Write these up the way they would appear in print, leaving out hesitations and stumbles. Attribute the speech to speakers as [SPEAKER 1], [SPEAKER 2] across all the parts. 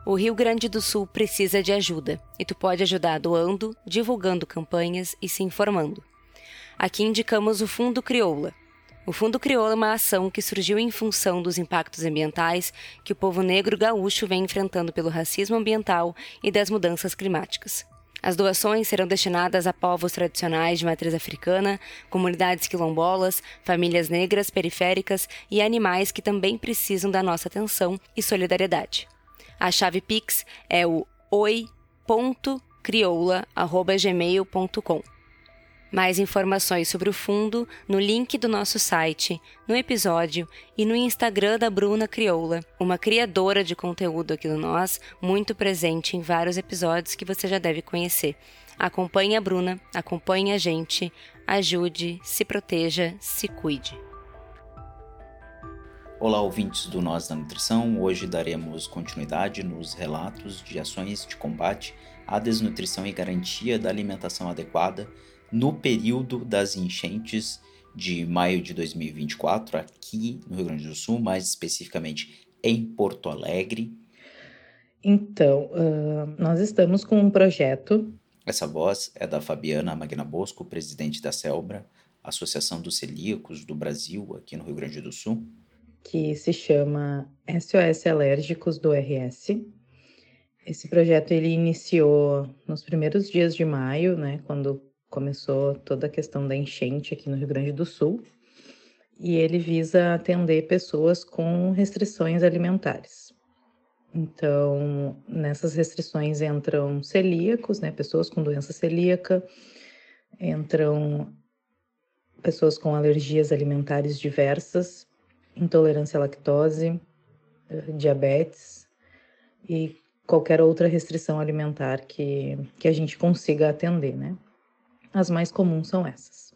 [SPEAKER 1] O Rio Grande do Sul precisa de ajuda, e tu pode ajudar doando, divulgando campanhas e se informando. Aqui indicamos o Fundo Crioula. O Fundo Crioula é uma ação que surgiu em função dos impactos ambientais que o povo negro gaúcho vem enfrentando pelo racismo ambiental e das mudanças climáticas. As doações serão destinadas a povos tradicionais de matriz africana, comunidades quilombolas, famílias negras periféricas e animais que também precisam da nossa atenção e solidariedade. A chave Pix é o oi.crioula@gmail.com. Mais informações sobre o fundo no link do nosso site, no episódio e no Instagram da Bruna Crioula, uma criadora de conteúdo aqui no Nós, muito presente em vários episódios que você já deve conhecer. Acompanhe a Bruna, acompanhe a gente, ajude, se proteja, se cuide.
[SPEAKER 2] Olá, ouvintes do Nós da Nutrição. Hoje daremos continuidade nos relatos de ações de combate à desnutrição e garantia da alimentação adequada no período das enchentes de maio de 2024, aqui no Rio Grande do Sul, mais especificamente em Porto Alegre.
[SPEAKER 3] Então, nós estamos com um projeto.
[SPEAKER 2] Essa voz é da Fabiana Magna Bosco, presidente da CELBRA, Associação dos Celíacos do Brasil, aqui no Rio Grande do Sul,
[SPEAKER 3] Que se chama SOS Alérgicos do RS. Esse projeto ele iniciou nos primeiros dias de maio, né, quando começou toda a questão da enchente aqui no Rio Grande do Sul, e ele visa atender pessoas com restrições alimentares. Então, nessas restrições entram celíacos, né, pessoas com doença celíaca, entram pessoas com alergias alimentares diversas, intolerância à lactose, diabetes e qualquer outra restrição alimentar que a gente consiga atender, né? As mais comuns são essas.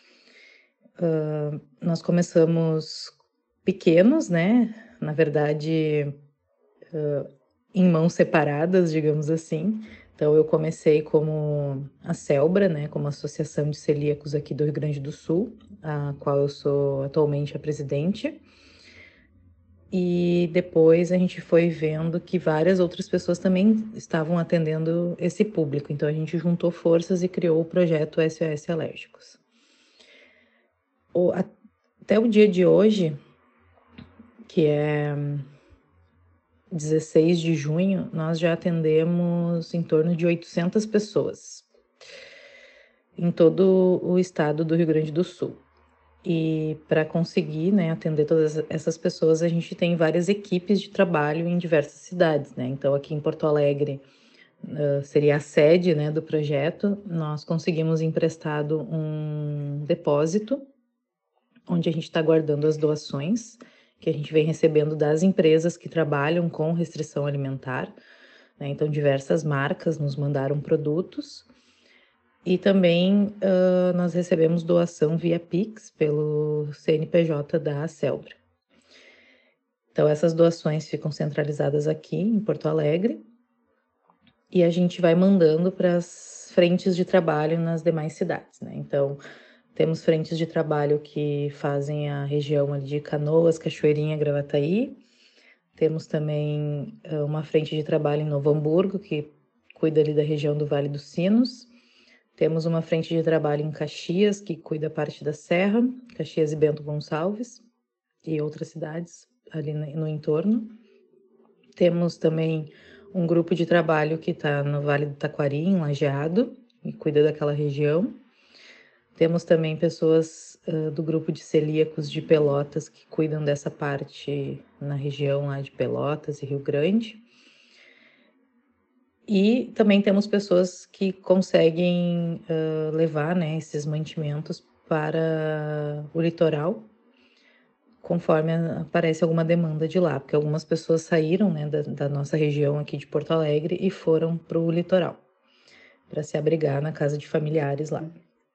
[SPEAKER 3] Nós começamos pequenos, né? Na verdade, em mãos separadas, digamos assim. Então, eu comecei como a CELBRA, né? Como Associação de Celíacos aqui do Rio Grande do Sul, a qual eu sou atualmente a presidente. E depois a gente foi vendo que várias outras pessoas também estavam atendendo esse público. Então a gente juntou forças e criou o projeto SOS Alérgicos. Até o dia de hoje, que é 16 de junho, nós já atendemos em torno de 800 pessoas em todo o estado do Rio Grande do Sul. E para conseguir, né, atender todas essas pessoas, a gente tem várias equipes de trabalho em diversas cidades, né? Então, aqui em Porto Alegre seria a sede, né, do projeto. Nós conseguimos emprestado um depósito, onde a gente está guardando as doações que a gente vem recebendo das empresas que trabalham com restrição alimentar, né? Então, diversas marcas nos mandaram produtos. E também nós recebemos doação via Pix pelo CNPJ da CELBRA. Então, essas doações ficam centralizadas aqui em Porto Alegre e a gente vai mandando para as frentes de trabalho nas demais cidades, né? Então, temos frentes de trabalho que fazem a região ali de Canoas, Cachoeirinha, Gravataí. Temos também uma frente de trabalho em Novo Hamburgo, que cuida ali da região do Vale dos Sinos. Temos uma frente de trabalho em Caxias, que cuida parte da Serra, Caxias e Bento Gonçalves, e outras cidades ali no entorno. Temos também um grupo de trabalho que está no Vale do Taquari, em Lajeado, e cuida daquela região. Temos também pessoas do grupo de celíacos de Pelotas, que cuidam dessa parte na região lá de Pelotas e Rio Grande. E também temos pessoas que conseguem levar, né, esses mantimentos para o litoral, conforme aparece alguma demanda de lá, porque algumas pessoas saíram, né, da nossa região aqui de Porto Alegre e foram para o litoral, para se abrigar na casa de familiares lá.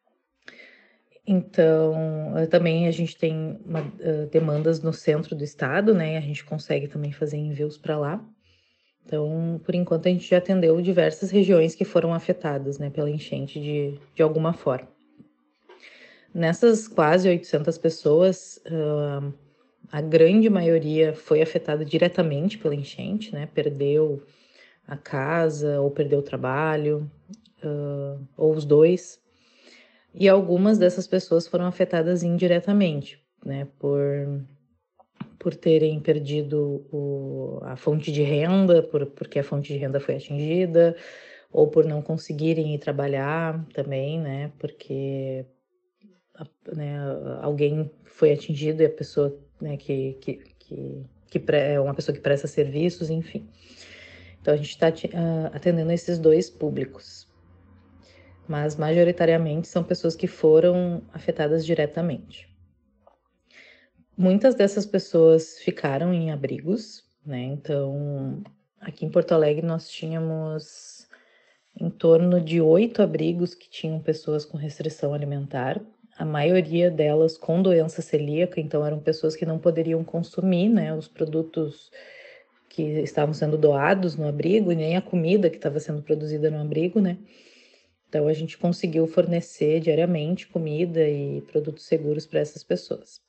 [SPEAKER 3] Então, também a gente tem demandas no centro do estado, né, a gente consegue também fazer envios para lá. Então, por enquanto, a gente já atendeu diversas regiões que foram afetadas, né, pela enchente de alguma forma. Nessas quase 800 pessoas, a grande maioria foi afetada diretamente pela enchente, né, perdeu a casa, ou perdeu o trabalho, ou os dois. E algumas dessas pessoas foram afetadas indiretamente, né, por terem perdido a fonte de renda, porque a fonte de renda foi atingida, ou por não conseguirem ir trabalhar também, né, porque né, alguém foi atingido e a pessoa, né, é uma pessoa que presta serviços, enfim. Então a gente está atendendo esses dois públicos, mas majoritariamente são pessoas que foram afetadas diretamente. Muitas dessas pessoas ficaram em abrigos, né? Então, aqui em Porto Alegre nós tínhamos em torno de 8 abrigos que tinham pessoas com restrição alimentar, a maioria delas com doença celíaca, então eram pessoas que não poderiam consumir, né, os produtos que estavam sendo doados no abrigo e nem a comida que estava sendo produzida no abrigo, né? Então a gente conseguiu fornecer diariamente comida e produtos seguros para essas pessoas.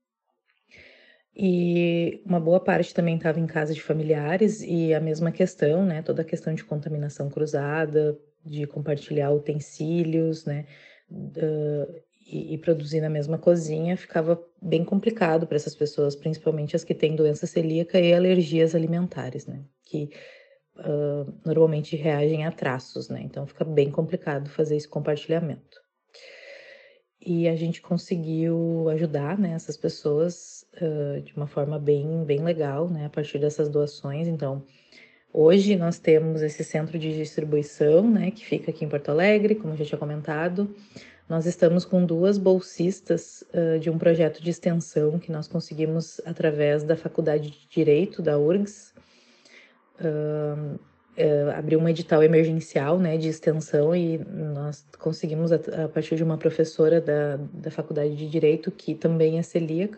[SPEAKER 3] E uma boa parte também estava em casa de familiares e a mesma questão, né? Toda a questão de contaminação cruzada, de compartilhar utensílios, né? E produzir na mesma cozinha ficava bem complicado para essas pessoas, principalmente as que têm doença celíaca e alergias alimentares, né? Que normalmente reagem a traços, né? Então fica bem complicado fazer esse compartilhamento. E a gente conseguiu ajudar, né, essas pessoas de uma forma bem legal, né, a partir dessas doações. Então, hoje nós temos esse centro de distribuição, né, que fica aqui em Porto Alegre, como eu já tinha comentado. Nós estamos com 2 bolsistas de um projeto de extensão que nós conseguimos através da Faculdade de Direito da URGS. Abriu um edital emergencial, né, de extensão e nós conseguimos, a partir de uma professora da Faculdade de Direito, que também é celíaca,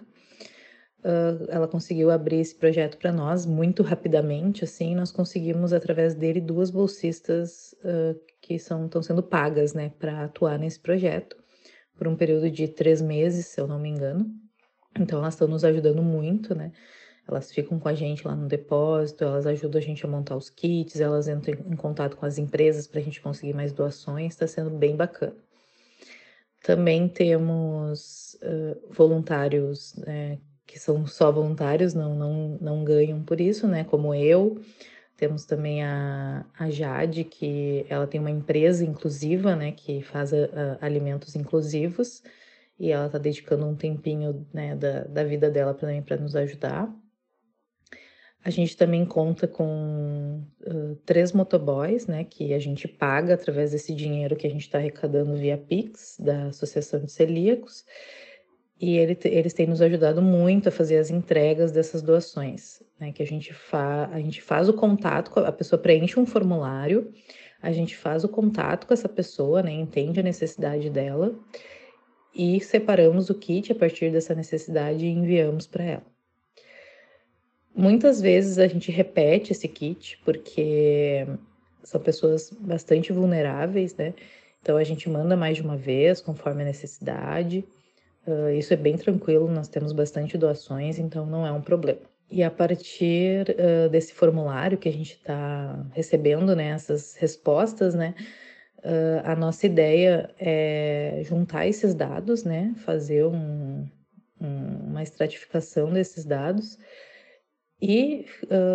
[SPEAKER 3] ela conseguiu abrir esse projeto para nós muito rapidamente, assim, nós conseguimos, através dele, 2 bolsistas que estão sendo pagas, né, para atuar nesse projeto, por um período de 3 meses, se eu não me engano. Então, elas estão nos ajudando muito, né, elas ficam com a gente lá no depósito, elas ajudam a gente a montar os kits, elas entram em contato com as empresas para a gente conseguir mais doações, está sendo bem bacana. Também temos voluntários, né, que são só voluntários, não ganham por isso, né, como eu. Temos também a Jade, que ela tem uma empresa inclusiva, né, que faz alimentos inclusivos, e ela está dedicando um tempinho, né, da vida dela também para nos ajudar. A gente também conta com 3 motoboys, né, que a gente paga através desse dinheiro que a gente está arrecadando via Pix, da Associação de Celíacos, e eles têm nos ajudado muito a fazer as entregas dessas doações, né, que a gente faz o contato, a pessoa preenche um formulário, a gente faz o contato com essa pessoa, né, entende a necessidade dela, e separamos o kit a partir dessa necessidade e enviamos para ela. Muitas vezes a gente repete esse kit, porque são pessoas bastante vulneráveis, né? Então a gente manda mais de uma vez, conforme a necessidade. Isso é bem tranquilo, nós temos bastante doações, então não é um problema. E a partir desse formulário que a gente está recebendo, né, essas respostas, né, a nossa ideia é juntar esses dados, né, fazer uma estratificação desses dados e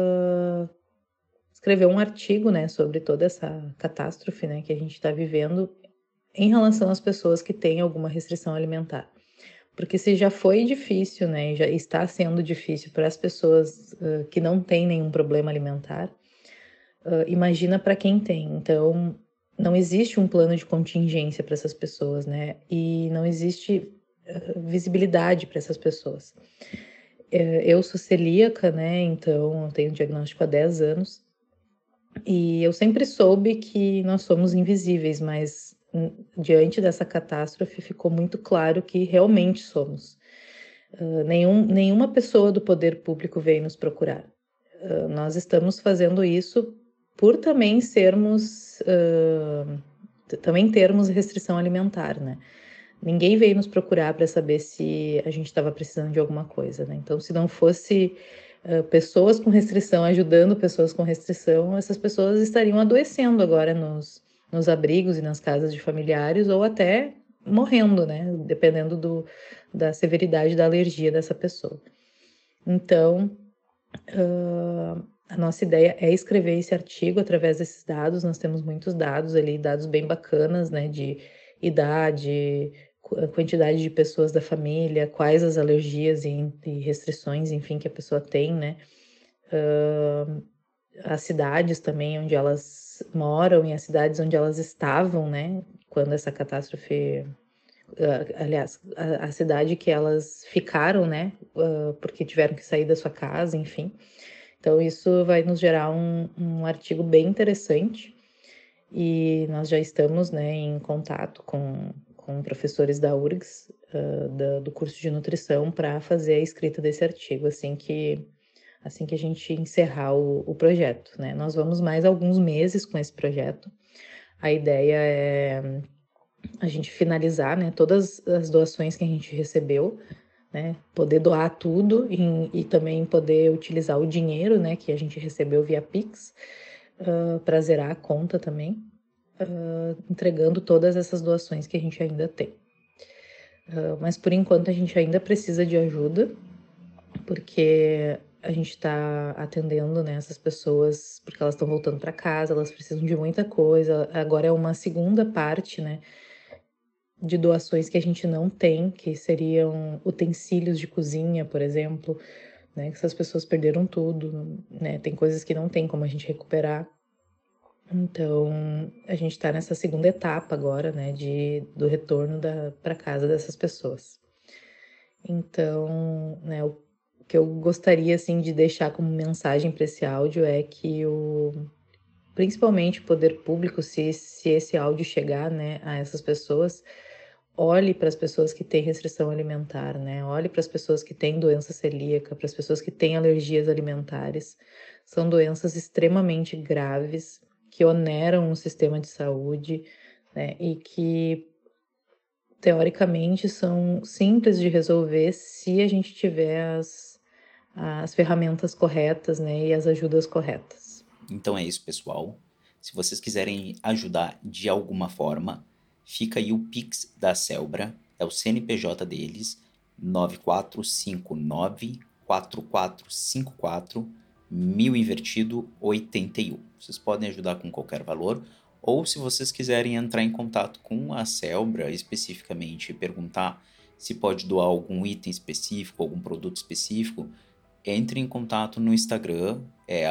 [SPEAKER 3] escrever um artigo, né, sobre toda essa catástrofe, né, que a gente está vivendo em relação às pessoas que têm alguma restrição alimentar. Porque se já foi difícil, né, já está sendo difícil para as pessoas que não têm nenhum problema alimentar, imagina para quem tem. Então, não existe um plano de contingência para essas pessoas, né, e não existe visibilidade para essas pessoas. Eu sou celíaca, né, então eu tenho diagnóstico há 10 anos, e eu sempre soube que nós somos invisíveis, mas diante dessa catástrofe ficou muito claro que realmente somos. Nenhuma pessoa do poder público veio nos procurar. Nós estamos fazendo isso por também também termos restrição alimentar, né? Ninguém veio nos procurar para saber se a gente estava precisando de alguma coisa, né? Então, se não fosse pessoas com restrição ajudando pessoas com restrição, essas pessoas estariam adoecendo agora nos abrigos e nas casas de familiares, ou até morrendo, né? Dependendo da severidade da alergia dessa pessoa. Então, a nossa ideia é escrever esse artigo através desses dados. Nós temos muitos dados ali, dados bem bacanas, né? De idade, quantidade de pessoas da família, quais as alergias e restrições, enfim, que a pessoa tem, né? As cidades também onde elas moram e as cidades onde elas estavam, né? Quando essa catástrofe... aliás, a cidade que elas ficaram, né? Porque tiveram que sair da sua casa, enfim. Então, isso vai nos gerar um artigo bem interessante. E nós já estamos, né, em contato com professores da URGS, do curso de nutrição, para fazer a escrita desse artigo, assim que a gente encerrar o projeto, né? Nós vamos mais alguns meses com esse projeto. A ideia é a gente finalizar, né, todas as doações que a gente recebeu, né, poder doar tudo e também poder utilizar o dinheiro, né, que a gente recebeu via Pix, para zerar a conta também, entregando todas essas doações que a gente ainda tem. Mas por enquanto a gente ainda precisa de ajuda, porque a gente está atendendo, né, essas pessoas, porque elas estão voltando para casa, elas precisam de muita coisa. Agora é uma segunda parte, né, de doações que a gente não tem, que seriam utensílios de cozinha, por exemplo, né, que essas pessoas perderam tudo, né, tem coisas que não tem como a gente recuperar. Então, a gente está nessa segunda etapa agora, né, do retorno para casa dessas pessoas. Então, né, o que eu gostaria, assim, de deixar como mensagem para esse áudio é que principalmente o poder público, se esse áudio chegar, né, a essas pessoas, olhe para as pessoas que têm restrição alimentar, né, olhe para as pessoas que têm doença celíaca, para as pessoas que têm alergias alimentares. São doenças extremamente graves, que oneram o sistema de saúde, né, e que, teoricamente, são simples de resolver se a gente tiver as ferramentas corretas, né, e as ajudas corretas.
[SPEAKER 2] Então é isso, pessoal. Se vocês quiserem ajudar de alguma forma, fica aí o Pix da Celbra, é o CNPJ deles, 9459-4454 1000 invertido 81. Vocês podem ajudar com qualquer valor, ou se vocês quiserem entrar em contato com a Celbra especificamente e perguntar se pode doar algum item específico, algum produto específico, entre em contato no Instagram,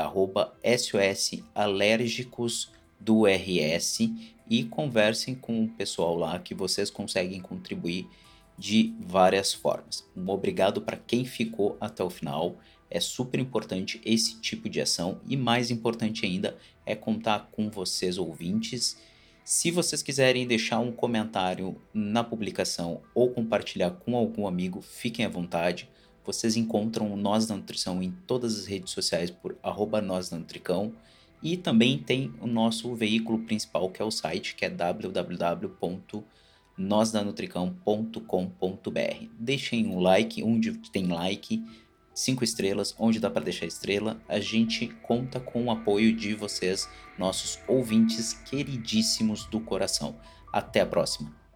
[SPEAKER 2] @SOSalérgicosdors e conversem com o pessoal lá que vocês conseguem contribuir de várias formas. Um obrigado para quem ficou até o final. É super importante esse tipo de ação e mais importante ainda é contar com vocês ouvintes. Se vocês quiserem deixar um comentário na publicação ou compartilhar com algum amigo, fiquem à vontade. Vocês encontram o Nós da Nutrição em todas as redes sociais por @NósDaNutricão e também tem o nosso veículo principal, que é o site, que é www.nosdanutricão.com.br. Deixem um like onde tem like, 5 estrelas, onde dá para deixar estrela. A gente conta com o apoio de vocês, nossos ouvintes queridíssimos do coração. Até a próxima!